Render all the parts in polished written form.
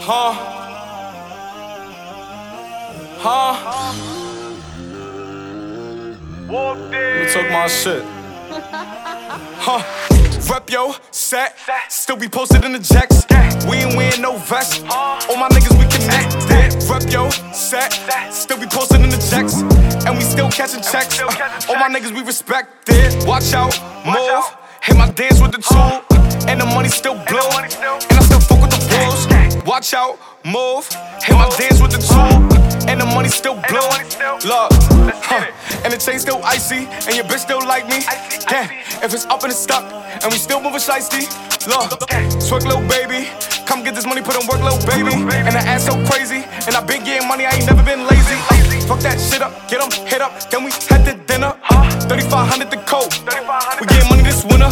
Let me talk my shit. Rep yo, set, still be posted in the jacks. We ain't wearing no vest. All my niggas, we connected. Rep yo, set, still be posted in the jacks. And we still catching checks. All my niggas, we respected. Watch out, move. Hit my dance with the tool. And the money still blow. And I still fuck with the bulls. Watch out, move. Hit my dance with the tool. And the money still blow. Look, and the chain still icy. And your bitch still like me. Damn, if it's up and it's stuck. And we still moving shiesty. Look, twerk little baby. Come get this money, put on work little baby. And the ass so crazy. And I been getting money, I ain't never been lazy. Fuck that shit up, get them, hit up. Then we head to dinner. 3,500 the coat. We getting money this winter.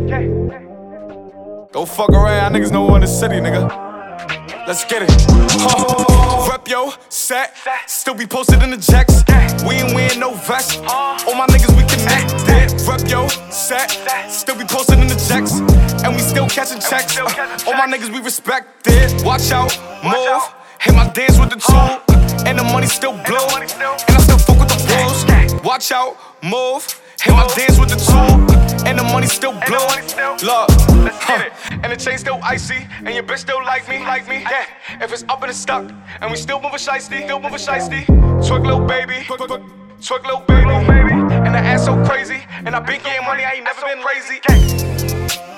Go fuck around, y'all niggas know we're in the city, nigga. Let's get it. Rep yo, set, still be posted in the jacks. We ain't wearing no vest. All my niggas, we connected. Rep yo, set, still be posted in the jacks. And we still catching checks. All my niggas, we respected. Watch out, move. Hit my dance with the tool. And the money still blow. And I still fuck with the bulls. Watch out, move. Hit my dance with the tool. And the money still blow. Look, and the chain still icy. And your bitch still like me. Yeah, if it's up and it's stuck. And we still moving shiesty. Twerk little baby. Twerk little baby. And the ass so crazy. And I been getting money, I ain't never been lazy.